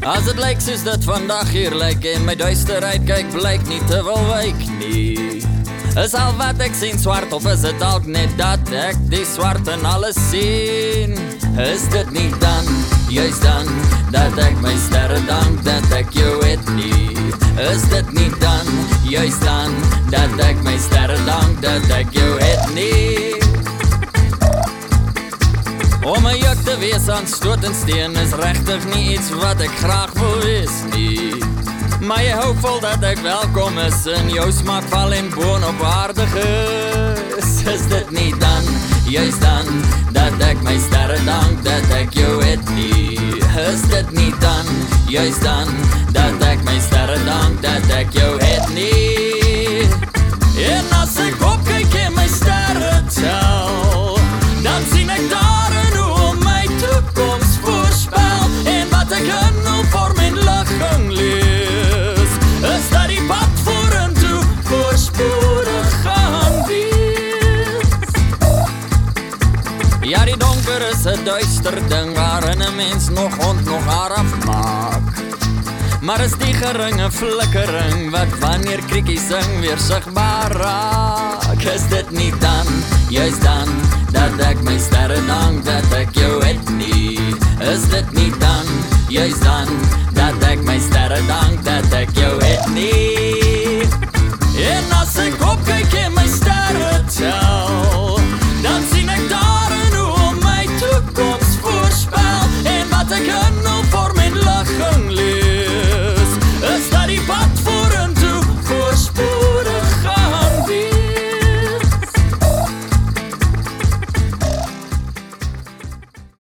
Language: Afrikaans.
As het lyk soos dit vandag hier lyk en my duisterheid kyk blyk nie te wil wyk nie. Is al wat ek sien swart of is het dalk net dat ek die swart in alles sien? Is dit nie dan, juist dan, dat ek my sterre dank dat ek jou het nie? Is dit nie dan, juist dan, dat ek my sterre dank dat ek jou het nie? Om my juk te wees aan stoot en steen is regtig nie iets wat ek graag wil wees nie. Maar jy hou vol dat ek welkom is en jou smaak val en boonop aardig is. Is dit nie dan, juist dan, dat ek my sterre dank dat ek jou het nie? Is dit nie dan, juist dan, dat ek my sterre dank dat ek jou het nie? En as ek opkyk en my sterre tel, dan sien ek daarin hoe my toekoms voorspel. En wat ek in hul vorm en ligging lees, is dat die pad vorentoe voorspoedig gaan wees. Ja, die donker is 'n duister ding waarin 'n mens nog haar afmaak. Maar is die geringe flikkering wat wanneer kriekie sing weer sigbaar raak? Is dit nie dan, juist dan, dat ek my sterre dank dat ek